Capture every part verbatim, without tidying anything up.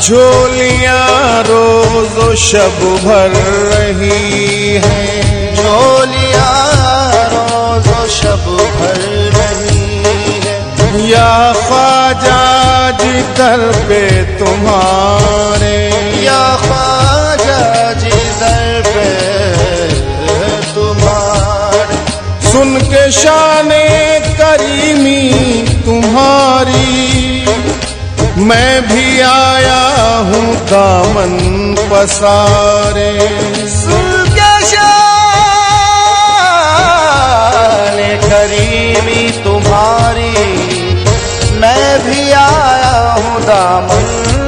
झोलियाँ रोज़ो शब भर रही हैं, झोलियाँ रोज़ो शब भर रही हैं। या ख्वाजा जी दर पे तुम्हारे, या ख्वाजा जी दर पे तुम्हारे। सुन के शाने करीमी तुम्हारी, मैं भी आया हूँ दामन पसारे। सुन के शाने करीमी तुम्हारी, मैं भी आया हूँ दामन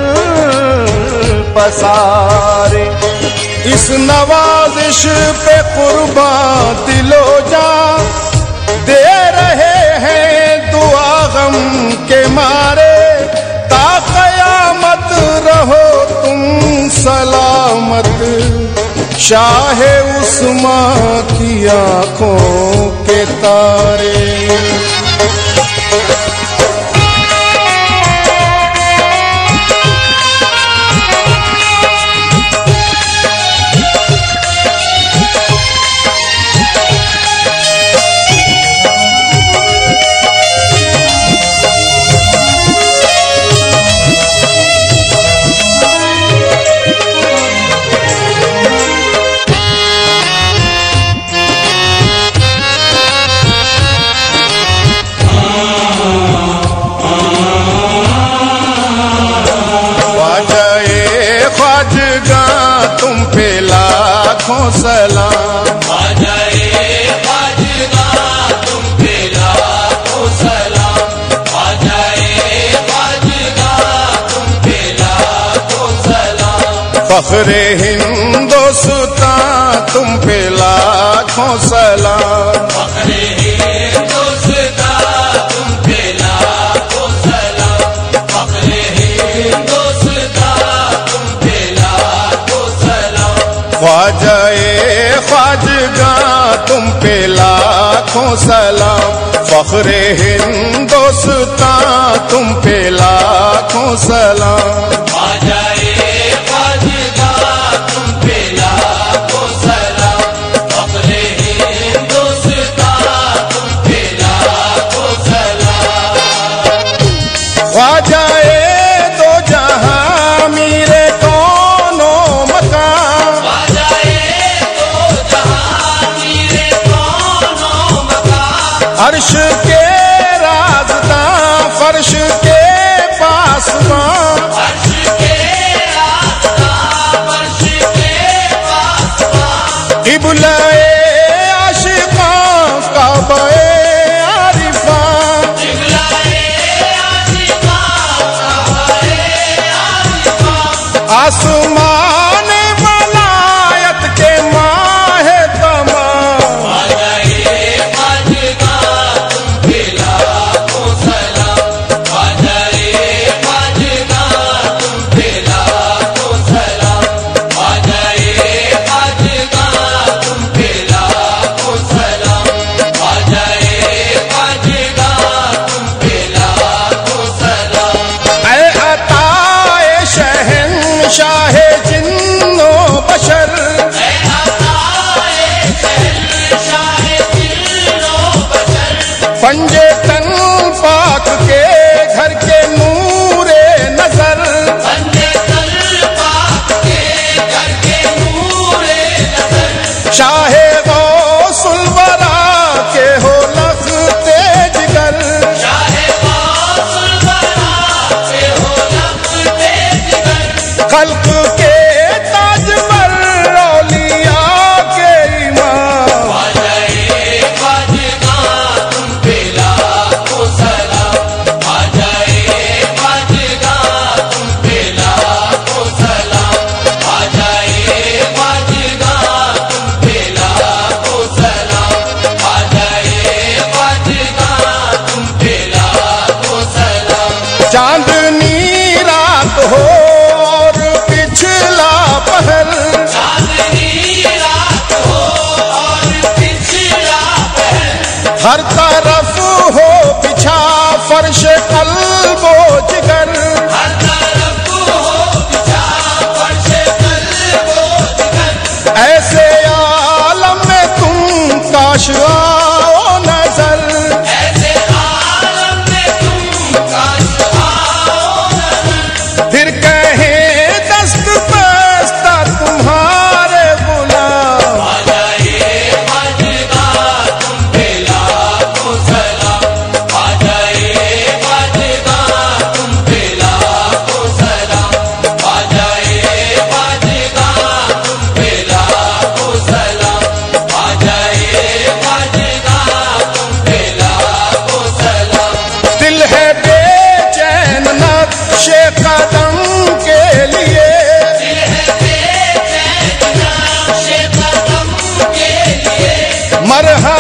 पसारे। इस नवाजिश पे कुर्बान दिलो जा दे रहे हैं दुआ गम के मारे। ता क़यामत रहो तुम सलामत, शाहे उस्मा की आँखों के तारे। तुम पे लाखों सलाम, ख्वाजाए ख्वाजा तुम पे लाखों सलाम, ख्वाजाए ख्वाजा तुम पे लाखों सलाम। फख्रे हिंदुस्तान तुम पे लाखों सलाम, फख्रे हिंदुस्तान तुम पे लाखों सलाम, फख्रे हिंदुस्तान तुम पे लाखों सलाम। ख्वाजाए ख्वाजगा तुम पे लाखों सलाम, फख्रे हिंदुस्तान तुम पे लाखों सलाम। ख्वाजाए ख्वाजा तुम पे लाखों सलाम, फख्रे हिंदुस्तान तुम पे लाखों सलाम। ख्वाजाए दो जहां मेरे दोनों मकान, अर्श के राज़दां फर्श के पासबां, अर्श के राज़दां फर्श के पासबां। क़िबला-ए आशिक़ां काबा-ए आरिफ़ां, क़िबला-ए आशिक़ां काबा-ए आरिफ़ां। आसमान वलायत के माहे तमाम, ख्वाजाए ख्वाजा तुम पे लाखों सलाम, ख्वाजाए ख्वाजा तुम पे लाखों सलाम, ख्वाजाए ख्वाजा तुम पे लाखों सलाम, ख्वाजाए ख्वाजा तुम पे लाखों सलाम। ऐ अताए शहंशाहे जिन्नो बशर, ऐ अताए शहंशाहे जिन्नो बशर। पंजे तन पाक के घर के नूरे नजर, बंदे तल पाक के घर के नूरे नज़र। शाहे गौसुल वरा के हो लख्ते जिगर, शाहे गौसुल वरा के हो लख्ते जिगर। खल्क के ताजवर औलिया के इमाम, ख्वाजाए ख्वाजा तुम पे लाखों सलाम, ख्वाजाए ख्वाजा तुम पे लाखों सलाम, ख्वाजाए ख्वाजा तुम पे लाखों सलाम, ख्वाजाए ख्वाजा तुम पे लाखों सलाम। चांदनी रात हो और पिछले मरहबा